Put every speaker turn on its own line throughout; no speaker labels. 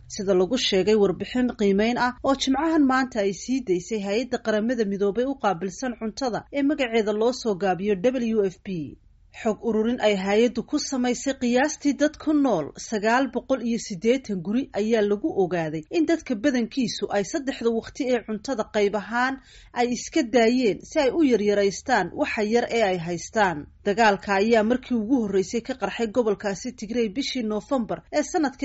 sida lagu sheegay warbixin qiimeyn ah oo jimcahan maanta ay sii daysay hay-adda qaramada midoobay u qaabilsan cuntada ee magaceeda loo soo gaabiyo WFP. xog ururin ay hay-addu ku samaysay qiyaastii dad ku nool 980 guri ayaa lagu ogaaday in dadka badankiisu ay 3 waqti ee cuntada qayb ahaan ay iska daayeen si ay u yaryaraystaan waxa yar ee ay haystaan. dagaalka ayaa markii ugu horreysay ka qarxay gobolkaasi Tigray bishii Noofambar ee sanadkii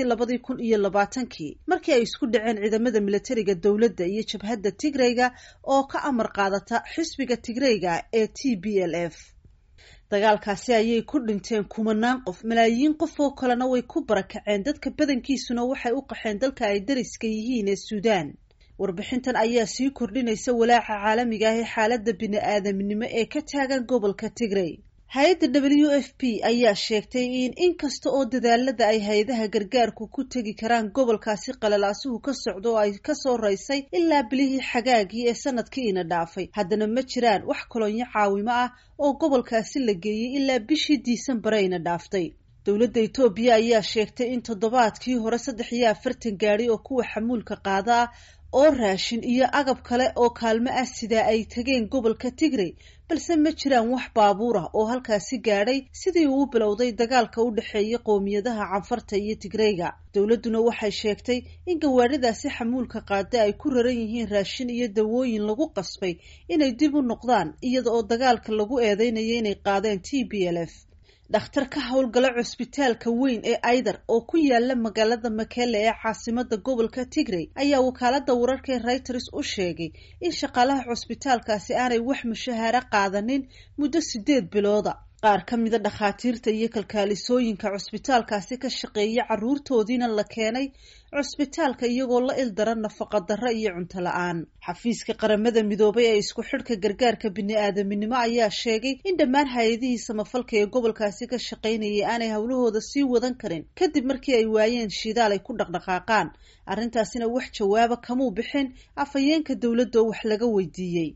2020 markii ay isku dhaceen ciidamada militariga dowladda iyo jabhadda Tigrayga oo ka amar qaadata xisbiga Tigrayga ee TPLF. dagaalkaasi ayay ku dhinteen kumanaan qof, malaayiin qof oo kalena way ku barakaceen, dadka badankiisuna waxay u qaxeen dalka ay dariska yihiin ee Suudaan. warbixintan ayaa sii kordhinaysa walaaca caalamiga ah ee xaaladda bini'aadamnimo ee ka taagan gobolka Tigray. hay-adda WFP ayaa sheegtay in inkasta oo dadaalada ay hay-adaha gargaarku ku tegi karaan gobolkaasi qalalaasuhu ka socdo oo ay ka soo raysay ilaa bilihii xagaagii ee sanadkiina dhaafay, haddana ma jiraan wax kolonyo caawimo ah oo gobolkaasi la geeyey ilaa bishii Diisambareyna dhaaftay. dowladda Itoobiya ayaa sheegtay in toddobaadkii hore 43 gaari oo kuwa xamuulka qaada ah oo raashin iyo agab kale oo kaalmo ah sida ay tageen gobolka Tigray, balse ma jiraan wax baabuur ah oo halkaasi gaadhay sidii uu bilowday dagaalka u dhaxeeya qoomiyadaha Canfarta iyo Tigrayga. dowladduna waxay sheegtay in gawaaridaasi xamuulka qaada ay ku raran yihiin raashin iyo dawooyin lagu qasbay inay dib u noqdaan iyada oo dagaalka lagu eedeynayo inay qaadeen TPLF. dhakhtar ka howlgala cusbitaalka weyn ee Aydar oo ku yaala magaalada Mekelle ee caasimada gobolka Tigray ayaa wakaaladda wararka ee Reuters u sheegay in shaqaalaha cusbitaalkaasi aanay wax mushahaar qaadanin muddo 8 bilooda. qaar ka mid ah dhakhaatiirta iyo kalkaalisooyinka cusbitaalkaasi ka shaqeeya carruurtoodiina la keenay cusbitaalka iyagoo la ildaran nafaqo darro iyo cunto la'aan. xafiiska qaramada midoobay ee isku xidhka gargaarka bini'aadaminimo ayaa sheegay in dhammaan hay-adihii samafalka ee gobolkaasi ka shaqaynayay aanay howlahooda sii wadan karin kadib markii ay waayeen shidaal ay ku dhaqdhaqaaqaan. arrintaasina wax jawaaba kamuu bixin afhayeenka dowladda oo wax laga weydiiyey.